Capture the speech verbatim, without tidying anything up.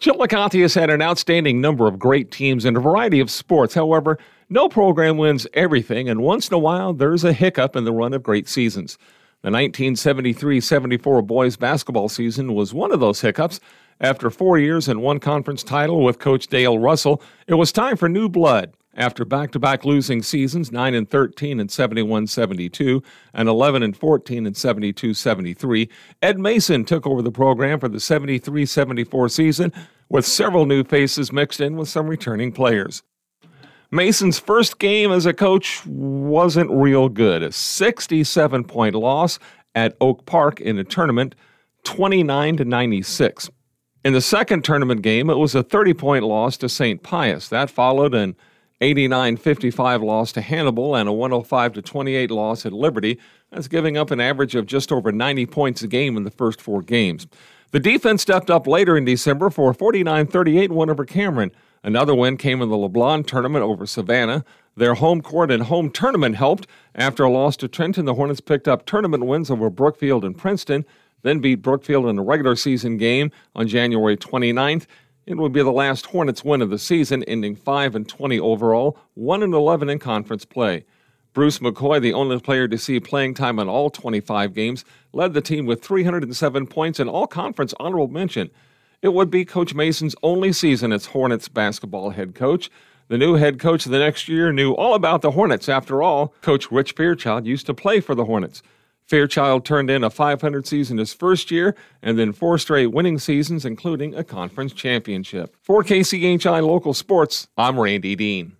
Chillicothe has had an outstanding number of great teams in a variety of sports. However, no program wins everything, and once in a while, there's a hiccup in the run of great seasons. The nineteen seventy-three seventy-four boys basketball season was one of those hiccups. After four years and one conference title with Coach Dale Russell, it was time for new blood. After back-to-back losing seasons, nine and thirteen and seventy-one seventy-two, and eleven and fourteen and seventy-two seventy-three, Ed Mason took over the program for the seventy-three seventy-four season, with several new faces mixed in with some returning players. Mason's first game as a coach wasn't real good. A sixty-seven point loss at Oak Park in a tournament, twenty-nine to ninety-six. In the second tournament game, it was a thirty point loss to Saint Pius. That followed an eighty-nine fifty-five loss to Hannibal and a one oh five to twenty-eight loss at Liberty. That's giving up an average of just over ninety points a game in the first four games. The defense stepped up later in December for a forty-nine thirty-eight win over Cameron. Another win came in the LeBlon tournament over Savannah. Their home court and home tournament helped. After a loss to Trenton, the Hornets picked up tournament wins over Brookfield and Princeton, then beat Brookfield in a regular season game on January twenty-ninth. It would be the last Hornets win of the season, ending five and twenty overall, one and eleven in conference play. Bruce McCoy, the only player to see playing time in all twenty-five games, led the team with three hundred seven points and all-conference honorable mention. It would be Coach Mason's only season as Hornets basketball head coach. The new head coach the next year knew all about the Hornets. After all, Coach Rich Fairchild used to play for the Hornets. Fairchild turned in a five hundred season his first year, and then four straight winning seasons, including a conference championship. For K C H I Local Sports, I'm Randy Dean.